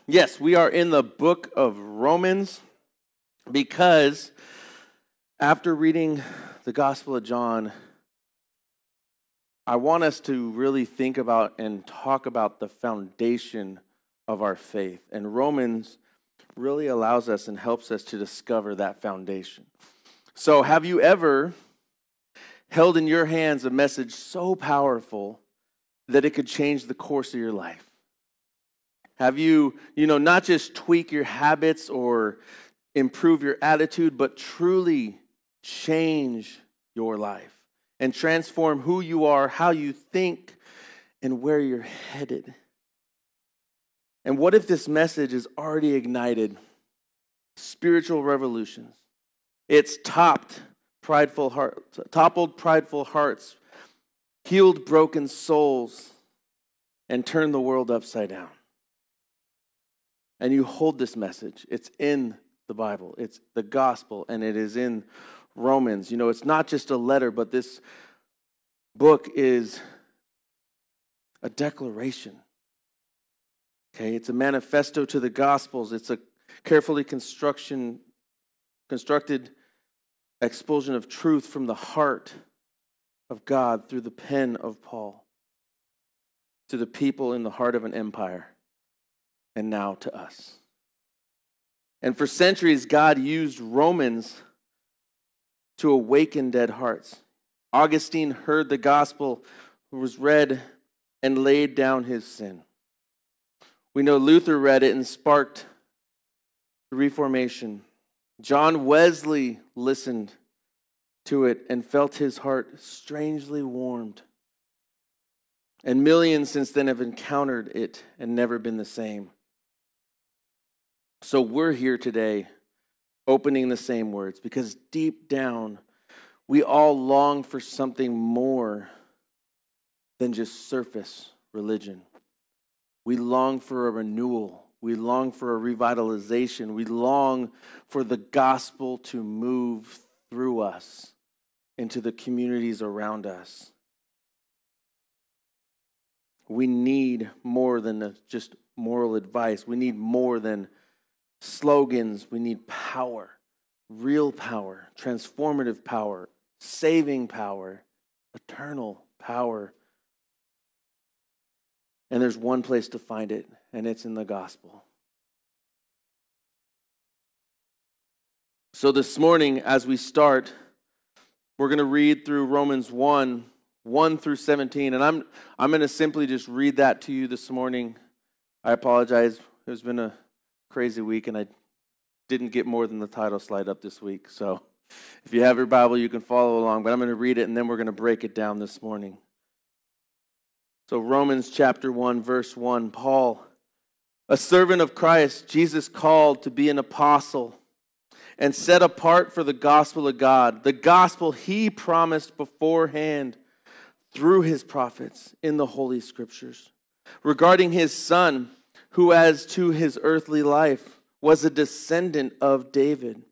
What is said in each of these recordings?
Yes, we are in the book of Romans because after reading the Gospel of John, I want us to really think about and talk about the foundation of our faith. And Romans really allows us and helps us to discover that foundation. So have you ever held in your hands a message so powerful that it could change the course of your life? Have you, not just tweak your habits or improve your attitude, but truly change your life and transform who you are, how you think, and where you're headed? And what if this message has already ignited spiritual revolutions? It's toppled prideful hearts, healed broken souls, and turned the world upside down. And you hold this message. It's in the Bible. It's the gospel, and it is in Romans. It's not just a letter, but this book is a declaration. Okay, it's a manifesto to the Gospels. It's a carefully constructed expulsion of truth from the heart of God through the pen of Paul to the people in the heart of an empire, and now to us. And for centuries, God used Romans to awaken dead hearts. Augustine heard the gospel, was read, and laid down his sin. We know Luther read it and sparked the Reformation. John Wesley listened to it and felt his heart strangely warmed. And millions since then have encountered it and never been the same. So we're here today opening the same words because deep down, we all long for something more than just surface religion. We long for a renewal. We long for a revitalization. We long for the gospel to move through us into the communities around us. We need more than just moral advice. We need more than slogans. We need power, real power, transformative power, saving power, eternal power. And there's one place to find it, and it's in the gospel. So this morning, as we start, we're going to read through Romans 1 through 17. And I'm going to simply just read that to you this morning. I apologize. It's been a crazy week, and I didn't get more than the title slide up this week. So if you have your Bible, you can follow along. But I'm going to read it, and then we're going to break it down this morning. So Romans chapter 1, verse 1, Paul, a servant of Christ, Jesus called to be an apostle and set apart for the gospel of God, the gospel he promised beforehand through his prophets in the Holy Scriptures, regarding his Son, who as to his earthly life was a descendant of David,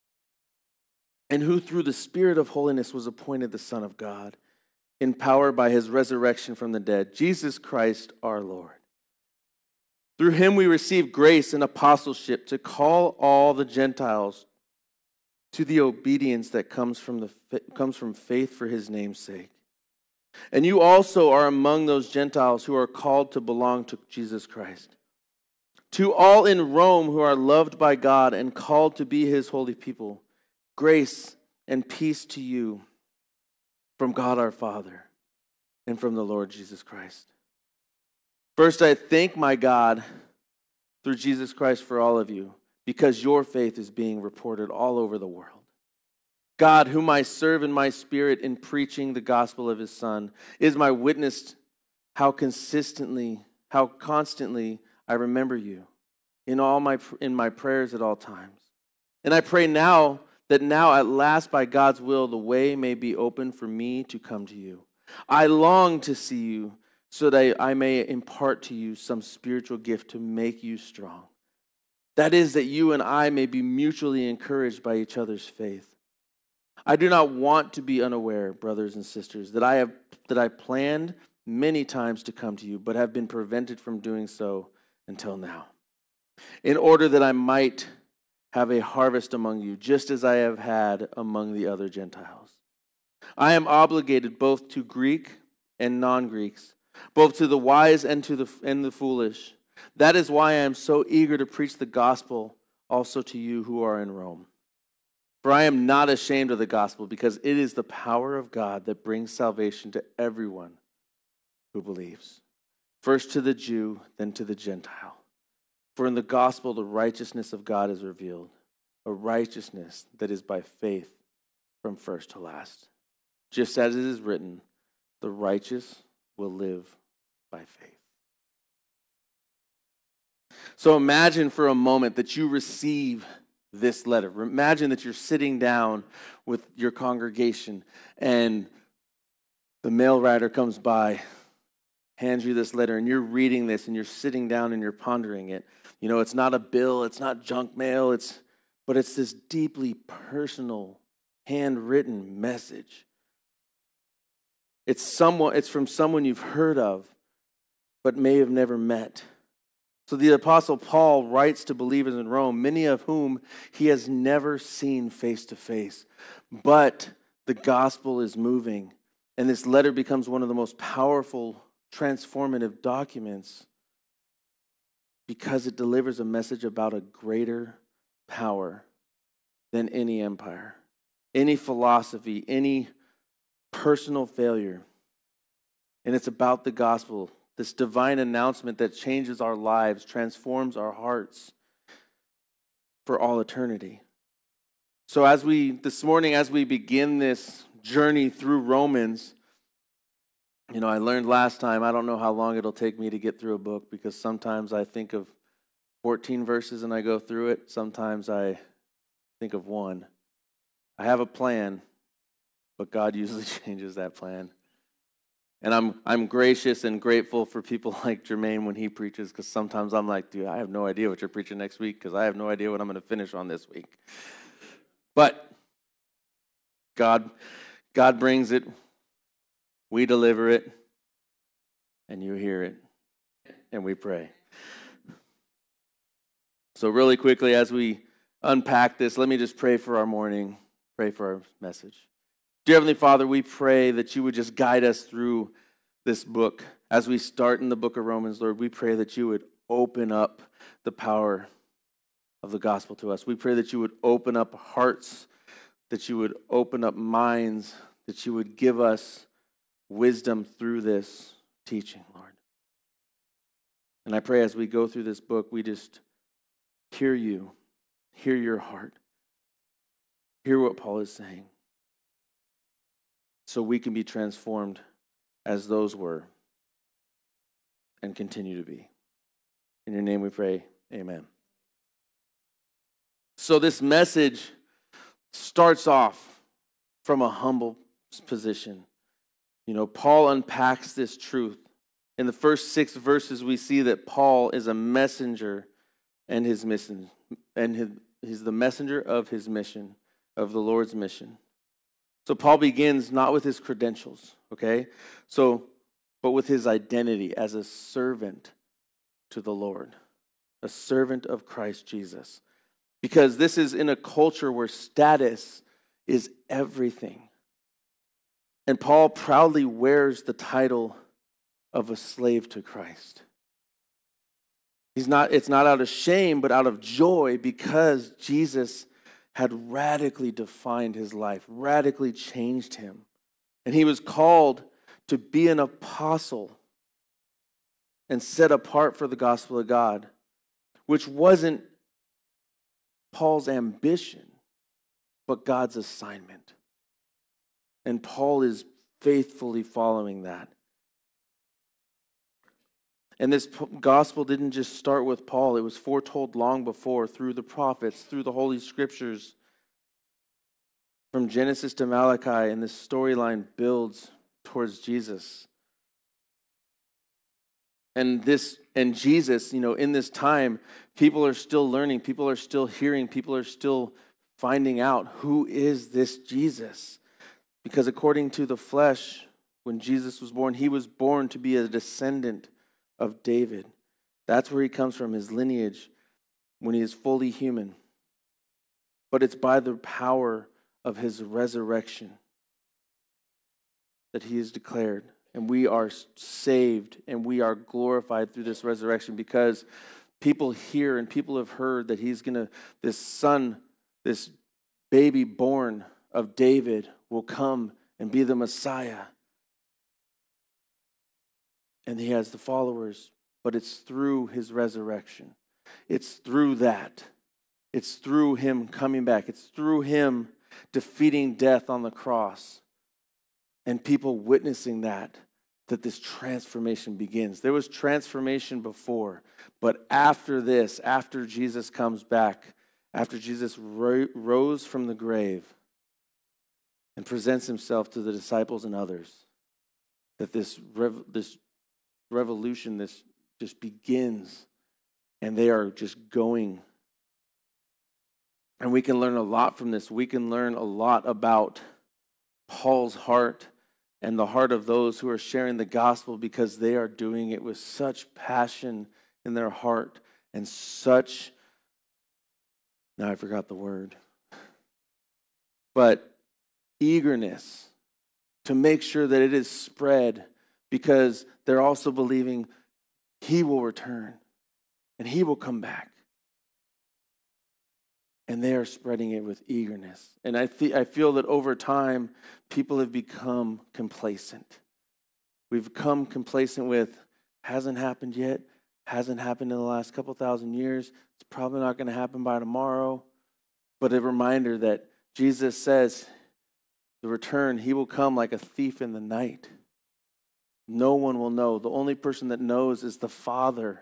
and who through the Spirit of holiness was appointed the Son of God, in power by his resurrection from the dead, Jesus Christ our Lord. Through him we receive grace and apostleship to call all the Gentiles to the obedience that comes from faith for his name's sake. And you also are among those Gentiles who are called to belong to Jesus Christ. To all in Rome who are loved by God and called to be his holy people, grace and peace to you from God our Father and from the Lord Jesus Christ. First, I thank my God through Jesus Christ for all of you, because your faith is being reported all over the world. God, whom I serve in my spirit in preaching the gospel of his Son, is my witness how constantly I remember you in my prayers at all times. And I pray now that at last by God's will the way may be open for me to come to you. I long to see you so that I may impart to you some spiritual gift to make you strong. That is, that you and I may be mutually encouraged by each other's faith. I do not want to be unaware, brothers and sisters, that I planned many times to come to you, but have been prevented from doing so until now. in order that I might have a harvest among you, just as I have had among the other Gentiles. I am obligated both to Greek and non-Greeks, both to the wise and to the foolish. That is why I am so eager to preach the gospel also to you who are in Rome. For I am not ashamed of the gospel, because it is the power of God that brings salvation to everyone who believes. First to the Jew, then to the Gentile. For in the gospel the righteousness of God is revealed, a righteousness that is by faith from first to last. Just as it is written, the righteous will live by faith. So imagine for a moment that you receive this letter. Imagine that you're sitting down with your congregation and the mail rider comes by, hands you this letter, and you're reading this and you're sitting down and you're pondering it. You know, it's not a bill, it's not junk mail, but it's this deeply personal, handwritten message. It's from someone you've heard of, but may have never met. So the Apostle Paul writes to believers in Rome, many of whom he has never seen face to face. But the gospel is moving, and this letter becomes one of the most powerful, transformative documents because it delivers a message about a greater power than any empire, any philosophy, any personal failure. And it's about the gospel, this divine announcement that changes our lives, transforms our hearts for all eternity. So this morning, as we begin this journey through Romans, you know, I learned last time, I don't know how long it'll take me to get through a book, because sometimes I think of 14 verses and I go through it. Sometimes I think of one. I have a plan, but God usually changes that plan. And I'm gracious and grateful for people like Jermaine when he preaches, because sometimes I'm like, dude, I have no idea what you're preaching next week, because I have no idea what I'm going to finish on this week. But God brings it, we deliver it, and you hear it, and we pray. So really quickly, as we unpack this, let me just pray for our morning, pray for our message. Dear Heavenly Father, we pray that you would just guide us through this book. As we start in the book of Romans, Lord, we pray that you would open up the power of the gospel to us. We pray that you would open up hearts, that you would open up minds, that you would give us wisdom through this teaching, Lord. And I pray as we go through this book, we just hear you, hear your heart, hear what Paul is saying, so we can be transformed as those were and continue to be. In your name we pray, amen. So this message starts off from a humble position. You know, Paul unpacks this truth. In the first 6 verses, we see that Paul is a messenger and his mission, and he's the messenger of his mission, of the Lord's mission. So Paul begins not with his credentials, okay? But with his identity as a servant to the Lord, a servant of Christ Jesus. Because this is in a culture where status is everything. And Paul proudly wears the title of a slave to Christ. It's not out of shame, but out of joy, because Jesus had radically defined his life, radically changed him. And he was called to be an apostle and set apart for the gospel of God, which wasn't Paul's ambition, but God's assignment. And Paul is faithfully following that. And this gospel didn't just start with Paul. It was foretold long before through the prophets, through the Holy Scriptures. From Genesis to Malachi, and this storyline builds towards Jesus. And Jesus, you know, in this time, people are still learning, people are still hearing, people are still finding out who is this Jesus. Because according to the flesh, when Jesus was born, he was born to be a descendant of David. That's where he comes from, his lineage. when he is fully human. But it's by the power of his resurrection that he is declared. And we are saved and we are glorified through this resurrection, because people hear and people have heard that this son, this baby born of David will come and be the Messiah. And he has the followers, but it's through his resurrection. It's through that. It's through him coming back. It's through him defeating death on the cross and people witnessing that this transformation begins. There was transformation before, but after this, after Jesus comes back, after Jesus rose from the grave and presents himself to the disciples and others, that this revolution, this just begins, and they are just going. And we can learn a lot from this. We can learn a lot about Paul's heart and the heart of those who are sharing the gospel, because they are doing it with such passion in their heart and such, now I forgot the word, but eagerness to make sure that it is spread, because they're also believing he will return and he will come back. And they are spreading it with eagerness. And I feel that over time, people have become complacent. We've become complacent with, hasn't happened yet, hasn't happened in the last couple thousand years, it's probably not going to happen by tomorrow. But a reminder that Jesus says, the return, he will come like a thief in the night. No one will know. The only person that knows is the Father.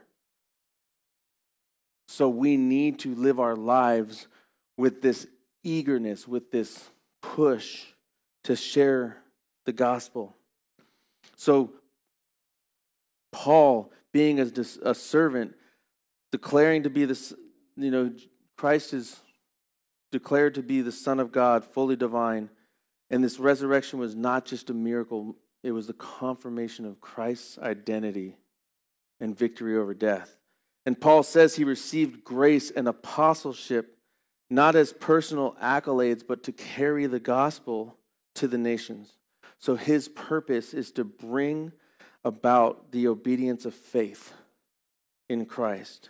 So we need to live our lives with this eagerness, with this push to share the gospel. So Paul, being a servant, declaring to be this, Christ is declared to be the Son of God, fully divine. And this resurrection was not just a miracle, it was the confirmation of Christ's identity and victory over death. And Paul says he received grace and apostleship not as personal accolades, but to carry the gospel to the nations. So his purpose is to bring about the obedience of faith in Christ.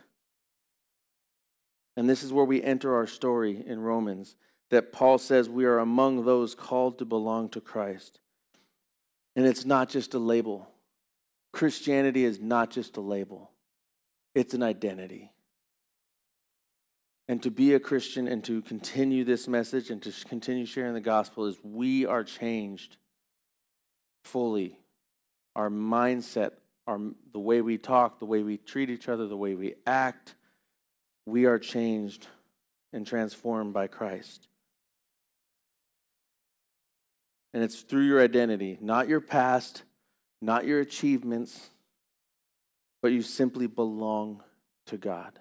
And this is where we enter our story in Romans, that Paul says we are among those called to belong to Christ. And it's not just a label. Christianity is not just a label. It's an identity. And to be a Christian and to continue this message and to continue sharing the gospel is we are changed fully. Our mindset, the way we talk, the way we treat each other, the way we act, we are changed and transformed by Christ. And it's through your identity, not your past, not your achievements, but you simply belong to God.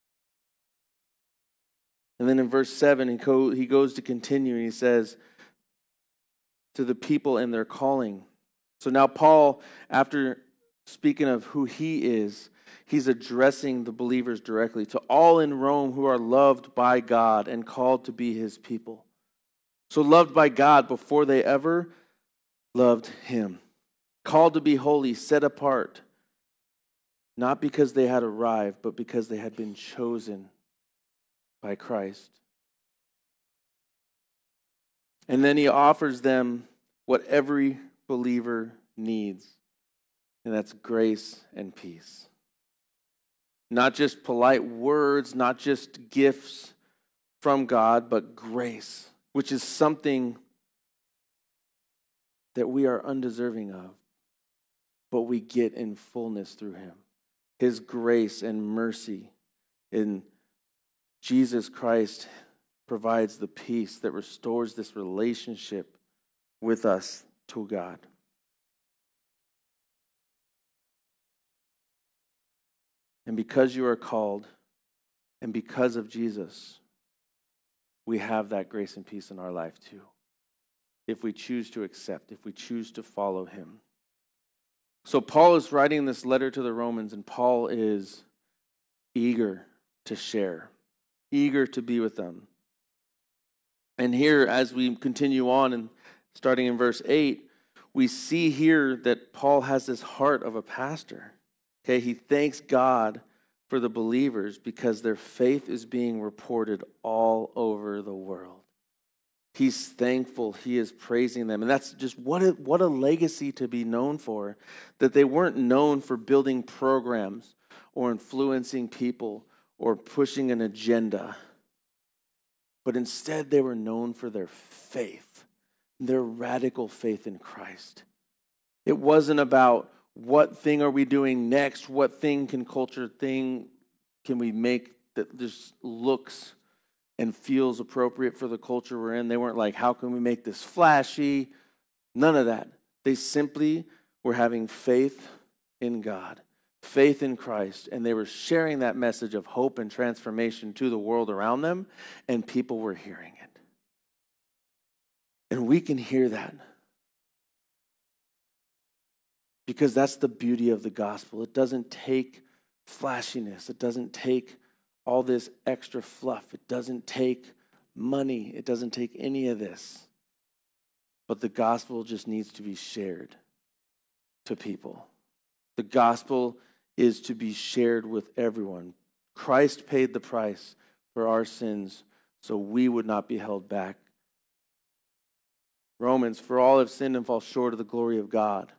And then in verse 7, he goes to continue, and he says, to the people and their calling. So now Paul, after speaking of who he is, he's addressing the believers directly. To all in Rome who are loved by God and called to be his people. So loved by God before they ever loved him. Called to be holy, set apart. Not because they had arrived, but because they had been chosen by Christ. And then he offers them what every believer needs, and that's grace and peace. Not just polite words, not just gifts from God, but grace, which is something that we are undeserving of, but we get in fullness through him. His grace and mercy in Jesus Christ provides the peace that restores this relationship with us to God. And because you are called, and because of Jesus, we have that grace and peace in our life too. If we choose to accept, if we choose to follow him. So Paul is writing this letter to the Romans, and Paul is eager to share, eager to be with them. And here, as we continue on, and starting in verse 8, we see here that Paul has this heart of a pastor. Okay, he thanks God for the believers because their faith is being reported all over the world. He's thankful. He is praising them. And that's just what a legacy to be known for, that they weren't known for building programs or influencing people or pushing an agenda. But instead, they were known for their faith, their radical faith in Christ. It wasn't about what thing are we doing next, what thing can we make that just looks and feels appropriate for the culture we're in. They weren't like, how can we make this flashy? None of that. They simply were having faith in God, faith in Christ, and they were sharing that message of hope and transformation to the world around them, and people were hearing it. And we can hear that because that's the beauty of the gospel. It doesn't take flashiness. It doesn't take all this extra fluff. It doesn't take money. It doesn't take any of this. But the gospel just needs to be shared to people. The gospel is to be shared with everyone. Christ paid the price for our sins so we would not be held back. Romans, for all have sinned and fall short of the glory of God.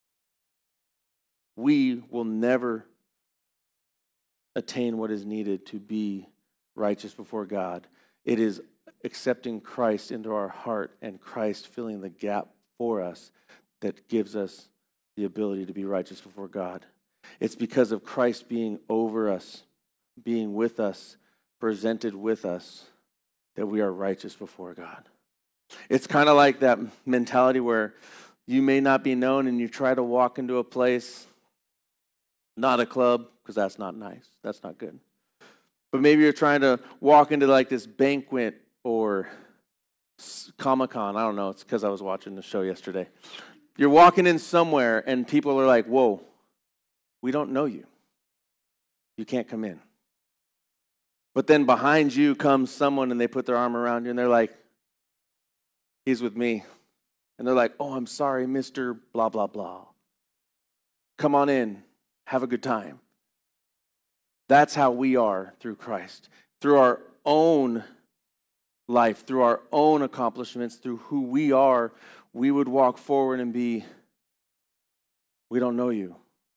We will never attain what is needed to be righteous before God. It is accepting Christ into our heart and Christ filling the gap for us that gives us the ability to be righteous before God. It's because of Christ being over us, being with us, presented with us, that we are righteous before God. It's kind of like that mentality where you may not be known and you try to walk into a place, not a club, because that's not nice. That's not good. But maybe you're trying to walk into like this banquet or Comic-Con. I don't know. It's because I was watching the show yesterday. You're walking in somewhere and people are like, whoa, we don't know you. You can't come in. But then behind you comes someone and they put their arm around you and they're like, he's with me. And they're like, oh, I'm sorry, Mr. blah, blah, blah. Come on in. Have a good time. That's how we are through Christ. Through our own life, through our own accomplishments, through who we are, we would walk forward and be, we don't know you.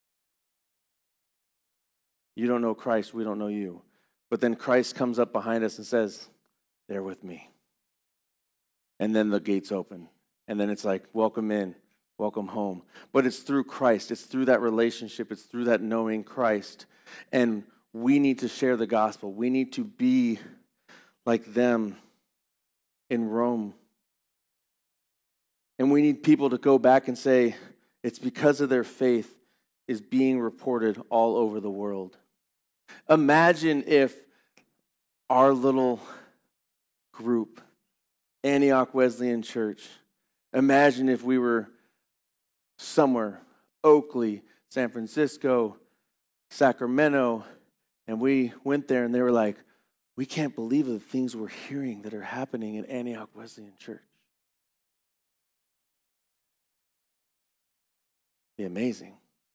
You don't know Christ, we don't know you. But then Christ comes up behind us and says, they're with me. And then the gates open. And then it's like, welcome in, welcome home. But it's through Christ. It's through that relationship. It's through that knowing Christ. And we need to share the gospel. We need to be like them in Rome. And we need people to go back and say, it's because of their faith is being reported all over the world. Imagine if our little group, Antioch Wesleyan Church, imagine if we were somewhere, Oakley, San Francisco, Sacramento, and we went there and they were like, we can't believe the things we're hearing that are happening in Antioch Wesleyan Church. It'd be amazing.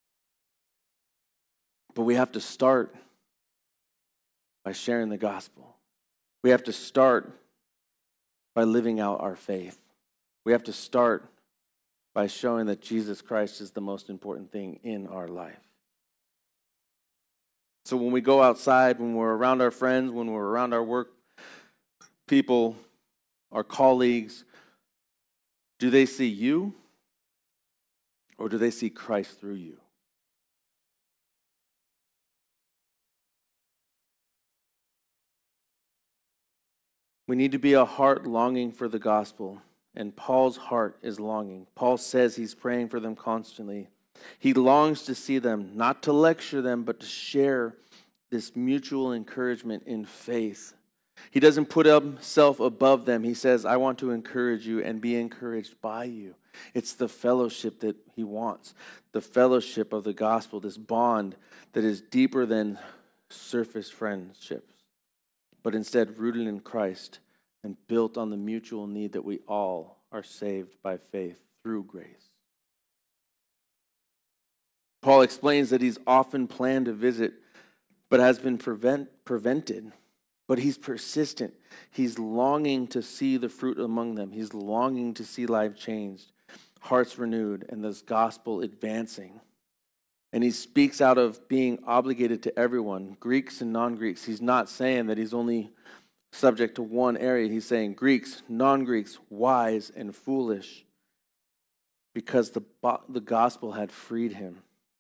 But we have to start by sharing the gospel. We have to start by living out our faith. We have to start by showing that Jesus Christ is the most important thing in our life. So when we go outside, when we're around our friends, when we're around our work people, our colleagues, do they see you or do they see Christ through you? We need to be a heart longing for the gospel, and Paul's heart is longing. Paul says he's praying for them constantly. He longs to see them, not to lecture them, but to share this mutual encouragement in faith. He doesn't put himself above them. He says, I want to encourage you and be encouraged by you. It's the fellowship that he wants, the fellowship of the gospel, this bond that is deeper than surface friendships, but instead rooted in Christ and built on the mutual need that we all are saved by faith through grace. Paul explains that he's often planned to visit, but has been prevented. But he's persistent. He's longing to see the fruit among them. He's longing to see life changed, hearts renewed, and this gospel advancing. And he speaks out of being obligated to everyone, Greeks and non-Greeks. He's not saying that he's only subject to one area. He's saying Greeks, non-Greeks, wise and foolish, because the gospel had freed him.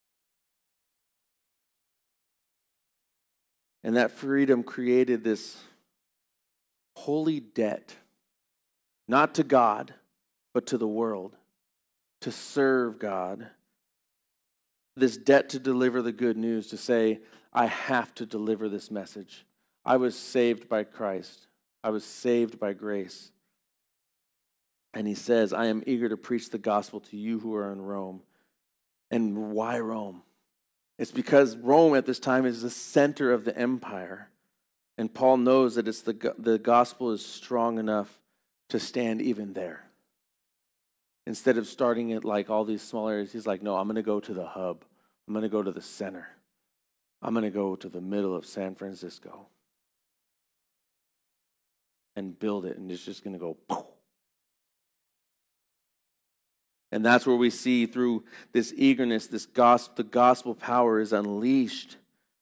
And that freedom created this holy debt, not to God, but to the world, to serve God. This debt to deliver the good news, to say, I have to deliver this message. I was saved by Christ. I was saved by grace. And he says, I am eager to preach the gospel to you who are in Rome. And why Rome? It's because Rome at this time is the center of the empire. And Paul knows that it's the gospel is strong enough to stand even there. Instead of starting it like all these small areas, he's like, no, I'm going to go to the hub. I'm going to go to the center. I'm going to go to the middle of San Francisco and build it. And it's just going to go, poof. And that's where we see through this eagerness, the gospel power is unleashed.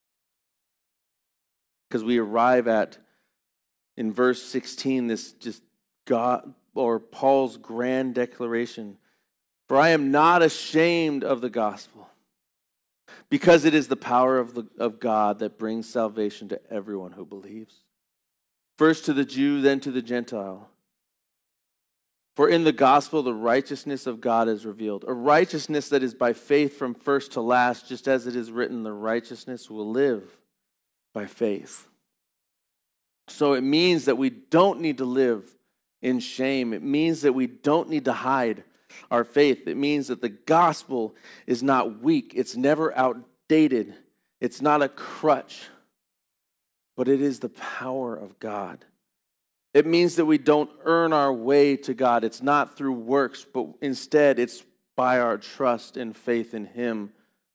Because we arrive at, in verse 16, this just God, or Paul's grand declaration. For I am not ashamed of the gospel, because it is the power of God that brings salvation to everyone who believes. First to the Jew, then to the Gentile. For in the gospel, the righteousness of God is revealed, a righteousness that is by faith from first to last, just as it is written, the righteousness will live by faith. So it means that we don't need to live in shame. It means that we don't need to hide our faith. It means that the gospel is not weak. It's never outdated. It's not a crutch, but it is the power of God. It means that we don't earn our way to God. It's not through works, but instead it's by our trust and faith in Him.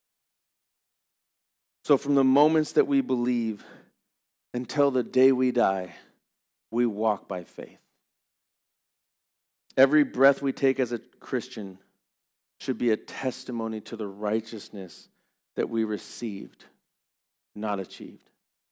So from the moments that we believe until the day we die, we walk by faith. Every breath we take as a Christian should be a testimony to the righteousness that we received, not achieved.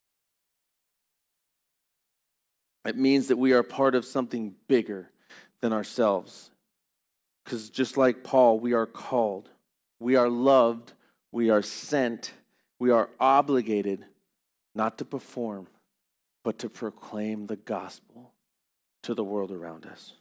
It means that we are part of something bigger than ourselves. Because just like Paul, we are called, we are loved, we are sent, we are obligated not to perform, but to proclaim the gospel to the world around us.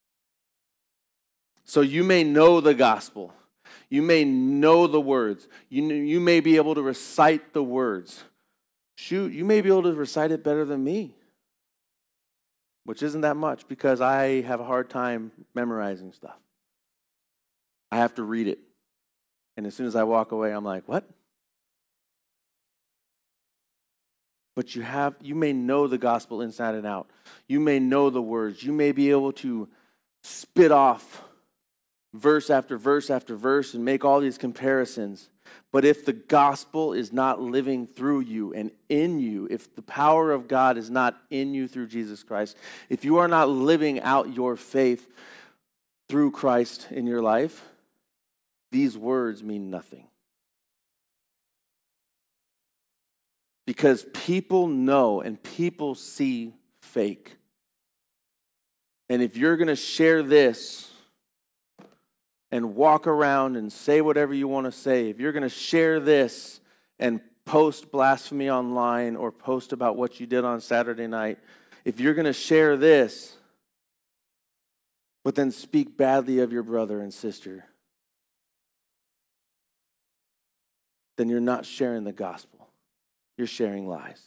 So you may know the gospel. You may know the words. You may be able to recite the words. Shoot, you may be able to recite it better than me. Which isn't that much because I have a hard time memorizing stuff. I have to read it. And as soon as I walk away, I'm like, what? But you may know the gospel inside and out. You may know the words. You may be able to spit off verse after verse after verse and make all these comparisons. But if the gospel is not living through you and in you, if the power of God is not in you through Jesus Christ, if you are not living out your faith through Christ in your life, these words mean nothing. Because people know and people see fake. And if you're going to share this and walk around and say whatever you want to say, if you're going to share this and post blasphemy online or post about what you did on Saturday night, if you're going to share this, but then speak badly of your brother and sister, then you're not sharing the gospel. You're sharing lies.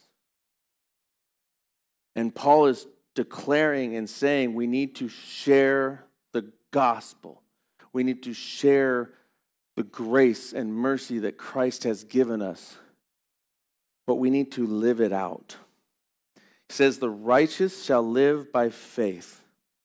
And Paul is declaring and saying we need to share the gospel. We need to share the grace and mercy that Christ has given us. but we need to live it out. He says, the righteous shall live by faith.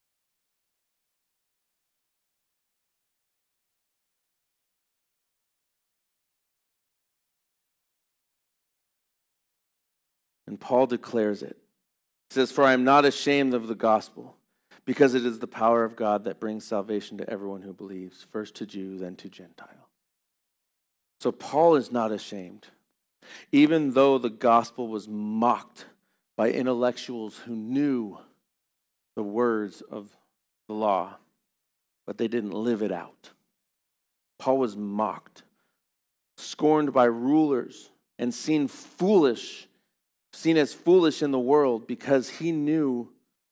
And Paul declares it. He says, for I am not ashamed of the gospel, because it is the power of God that brings salvation to everyone who believes, first to Jew, then to Gentile. So Paul is not ashamed, even though the gospel was mocked by intellectuals who knew the words of the law, but they didn't live it out. Paul was mocked, scorned by rulers, and seen as foolish in the world because he knew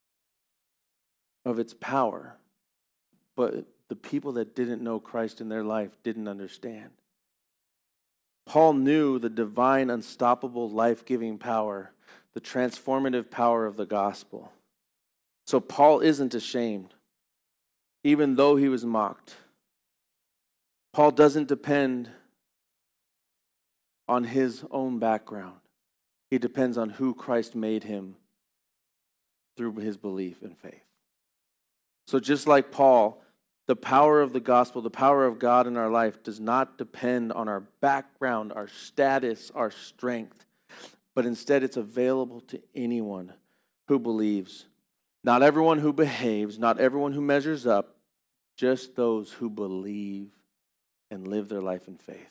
of its power. But the people that didn't know Christ in their life didn't understand. Paul knew the divine, unstoppable, life-giving power, the transformative power of the gospel. So Paul isn't ashamed, even though he was mocked. Paul doesn't depend on his own background. He depends on who Christ made him through his belief and faith. So just like Paul, the power of the gospel, the power of God in our life does not depend on our background, our status, our strength, but instead it's available to anyone who believes. Not everyone who behaves, not everyone who measures up, just those who believe and live their life in faith.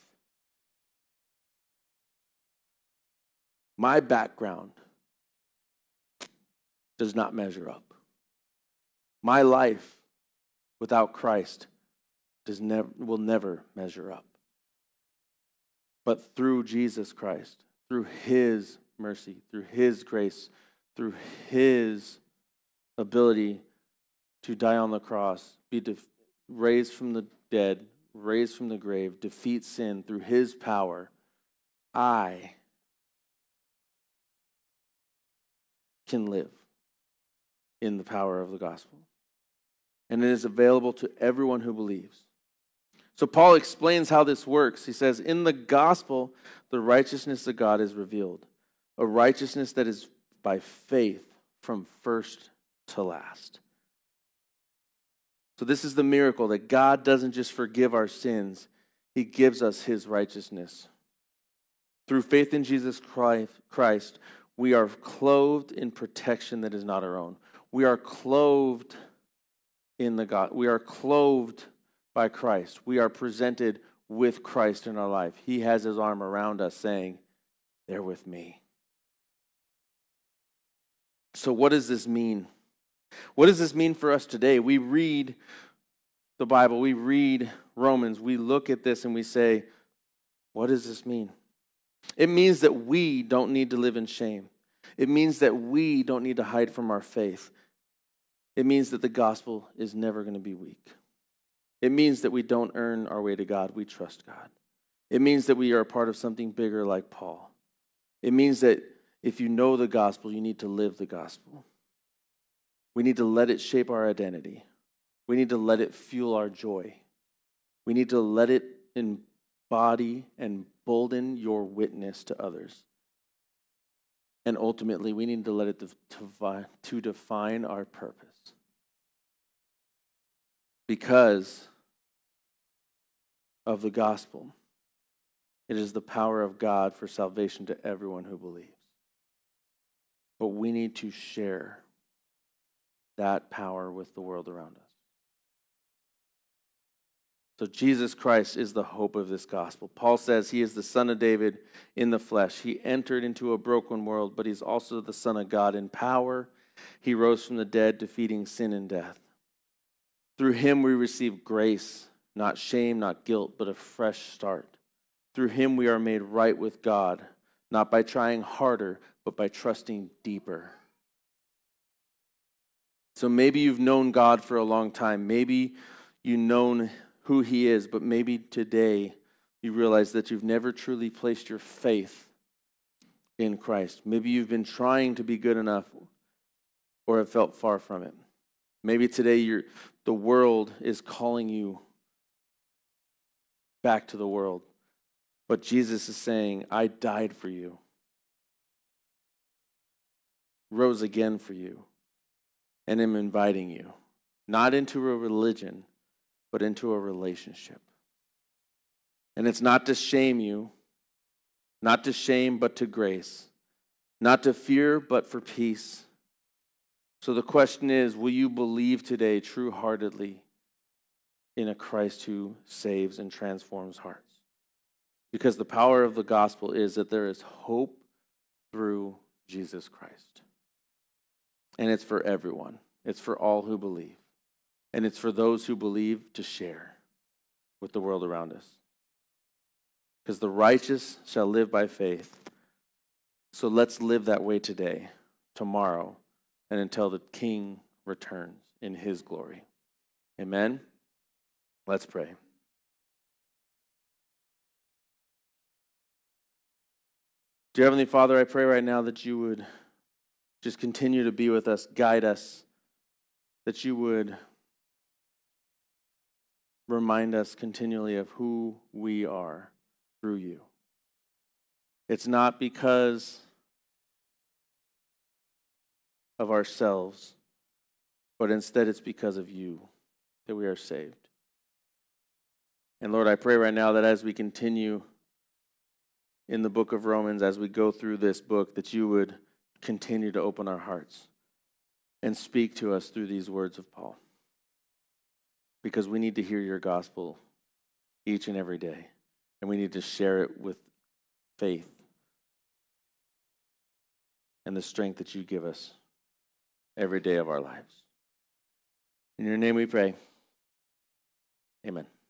My background does not measure up. My life without Christ will never measure up. But through Jesus Christ, through his mercy, through his grace, through his ability to die on the cross, be raised from the dead, raised from the grave, defeat sin through his power, I can live in the power of the gospel. And it is available to everyone who believes. So Paul explains how this works. He says, in the gospel, the righteousness of God is revealed, a righteousness that is by faith from first to last. So this is the miracle, that God doesn't just forgive our sins, he gives us his righteousness. Through faith in Jesus Christ, we are clothed in protection that is not our own. We are clothed in the God. We are clothed by Christ. We are presented with Christ in our life. He has his arm around us saying, they're with me. So what does this mean? What does this mean for us today? We read the Bible, we read Romans, we look at this and we say, what does this mean? It means that we don't need to live in shame. It means that we don't need to hide from our faith. It means that the gospel is never going to be weak. It means that we don't earn our way to God, we trust God. It means that we are a part of something bigger like Paul. It means that if you know the gospel, you need to live the gospel. We need to let it shape our identity. We need to let it fuel our joy. We need to let it embody and bolden your witness to others. And ultimately, we need to let it to define our purpose. Because of the gospel, it is the power of God for salvation to everyone who believes. But we need to share that power with the world around us. So Jesus Christ is the hope of this gospel. Paul says he is the Son of David in the flesh. He entered into a broken world, but he's also the Son of God in power. He rose from the dead, defeating sin and death. Through him we receive grace, not shame, not guilt, but a fresh start. Through him we are made right with God, not by trying harder, but by trusting deeper. So maybe you've known God for a long time. Maybe you've known who he is, but maybe today you realize that you've never truly placed your faith in Christ. Maybe you've been trying to be good enough or have felt far from it. Maybe today the world is calling you back to the world. But Jesus is saying, I died for you. rose again for you and am inviting you, not into a religion, but into a relationship. And it's not to shame you, not to shame, but to grace, not to fear, but for peace. So the question is, will you believe today true-heartedly in a Christ who saves and transforms hearts? Because the power of the gospel is that there is hope through Jesus Christ. And it's for everyone. It's for all who believe. And it's for those who believe to share with the world around us. Because the righteous shall live by faith. So let's live that way today, tomorrow, and until the King returns in his glory. Amen? Let's pray. Dear Heavenly Father, I pray right now that you would just continue to be with us, guide us, that you would remind us continually of who we are through you. It's not because of ourselves, but instead it's because of you that we are saved. And Lord, I pray right now that as we continue in the book of Romans, as we go through this book, that you would continue to open our hearts and speak to us through these words of Paul. Because we need to hear your gospel each and every day, and we need to share it with faith and the strength that you give us every day of our lives. In your name we pray. Amen.